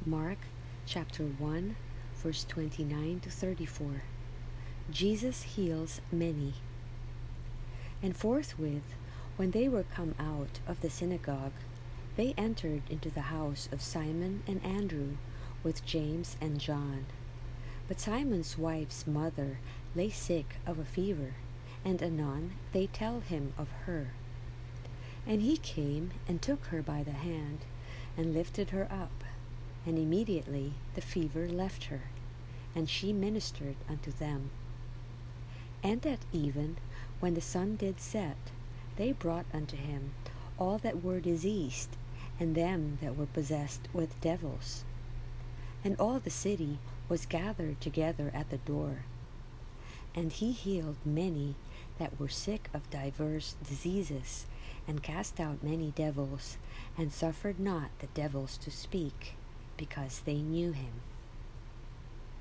Mark chapter 1, verse 29 to 34. Jesus heals many. And forthwith, when they were come out of the synagogue, they entered into the house of Simon and Andrew with James and John. But Simon's wife's mother lay sick of a fever, and anon they tell him of her. And he came and took her by the hand, and lifted her up, and immediately the fever left her, and she ministered unto them. And at even, when the sun did set, they brought unto him all that were diseased, and them that were possessed with devils. And all the city was gathered together at the door. And he healed many that were sick of divers diseases, and cast out many devils, and suffered not the devils to speak, because they knew him.